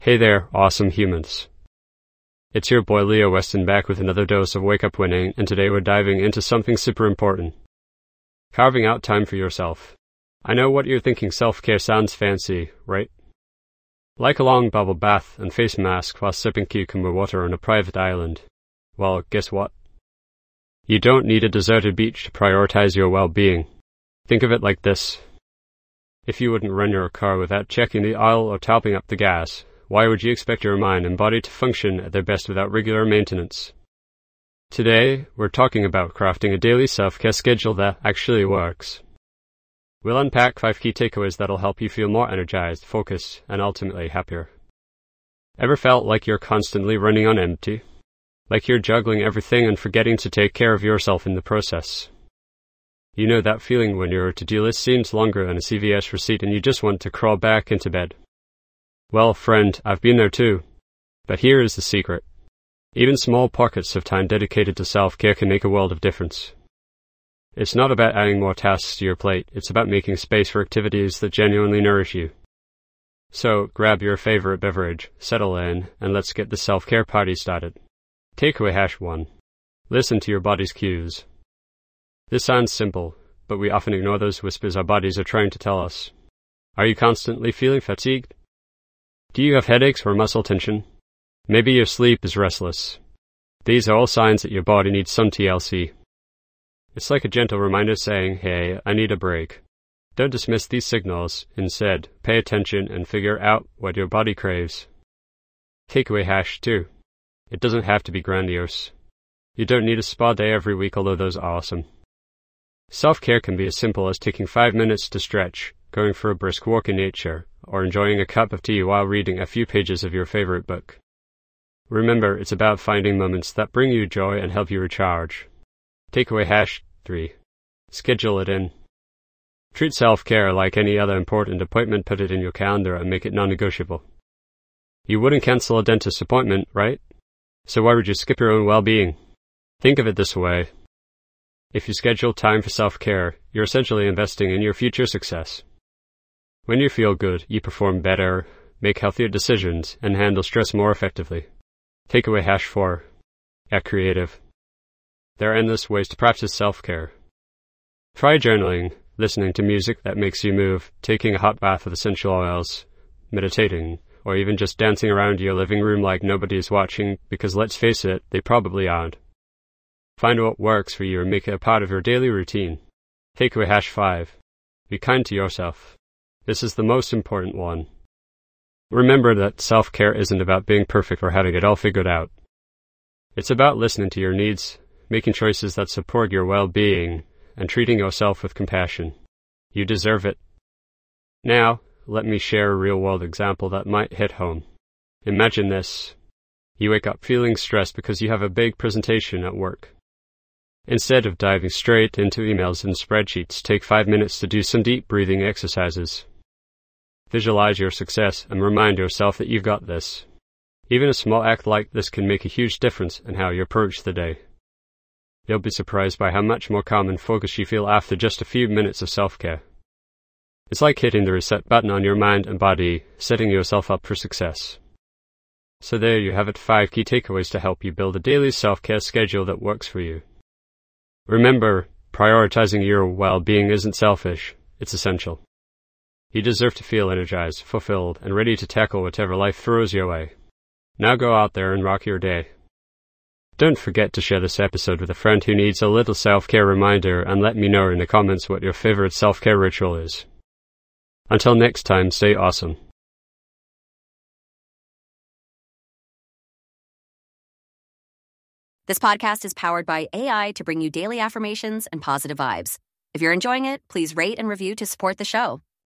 Hey there, awesome humans. It's your boy Leo Weston back with another dose of Wake Up Winning, and today we're diving into something super important. Carving out time for yourself. I know what you're thinking, self-care sounds fancy, right? Like a long bubble bath and face mask while sipping cucumber water on a private island. Well, guess what? You don't need a deserted beach to prioritize your well-being. Think of it like this. If you wouldn't run your car without checking the oil or topping up the gas, why would you expect your mind and body to function at their best without regular maintenance? Today, we're talking about crafting a daily self-care schedule that actually works. We'll unpack 5 key takeaways that'll help you feel more energized, focused, and ultimately happier. Ever felt like you're constantly running on empty? Like you're juggling everything and forgetting to take care of yourself in the process? You know that feeling when your to-do list seems longer than a CVS receipt and you just want to crawl back into bed? Well, friend, I've been there too. But here is the secret. Even small pockets of time dedicated to self-care can make a world of difference. It's not about adding more tasks to your plate, it's about making space for activities that genuinely nourish you. So, grab your favorite beverage, settle in, and let's get the self-care party started. Takeaway hash 1. Listen to your body's cues. This sounds simple, but we often ignore those whispers our bodies are trying to tell us. Are you constantly feeling fatigued? Do you have headaches or muscle tension? Maybe your sleep is restless. These are all signs that your body needs some TLC. It's like a gentle reminder saying, hey, I need a break. Don't dismiss these signals. Instead, pay attention and figure out what your body craves. Takeaway hash 2. It doesn't have to be grandiose. You don't need a spa day every week, although those are awesome. Self-care can be as simple as taking 5 minutes to stretch, going for a brisk walk in nature, or enjoying a cup of tea while reading a few pages of your favorite book. Remember, it's about finding moments that bring you joy and help you recharge. Takeaway hash 3. Schedule it in. Treat self-care like any other important appointment. Put it in your calendar and make it non-negotiable. You wouldn't cancel a dentist appointment, right? So why would you skip your own well-being? Think of it this way. If you schedule time for self-care, you're essentially investing in your future success. When you feel good, you perform better, make healthier decisions, and handle stress more effectively. Takeaway hash 4. Get creative. There are endless ways to practice self-care. Try journaling, listening to music that makes you move, taking a hot bath with essential oils, meditating, or even just dancing around your living room like nobody is watching, because let's face it, they probably aren't. Find what works for you and make it a part of your daily routine. Takeaway hash 5. Be kind to yourself. This is the most important one. Remember that self-care isn't about being perfect or having it all figured out. It's about listening to your needs, making choices that support your well-being, and treating yourself with compassion. You deserve it. Now, let me share a real-world example that might hit home. Imagine this. You wake up feeling stressed because you have a big presentation at work. Instead of diving straight into emails and spreadsheets, take 5 minutes to do some deep breathing exercises. Visualize your success and remind yourself that you've got this. Even a small act like this can make a huge difference in how you approach the day. You'll be surprised by how much more calm and focused you feel after just a few minutes of self-care. It's like hitting the reset button on your mind and body, setting yourself up for success. So there you have it, 5 key takeaways to help you build a daily self-care schedule that works for you. Remember, prioritizing your well-being isn't selfish, it's essential. You deserve to feel energized, fulfilled, and ready to tackle whatever life throws your way. Now go out there and rock your day. Don't forget to share this episode with a friend who needs a little self-care reminder, and let me know in the comments what your favorite self-care ritual is. Until next time, stay awesome. This podcast is powered by AI to bring you daily affirmations and positive vibes. If you're enjoying it, please rate and review to support the show.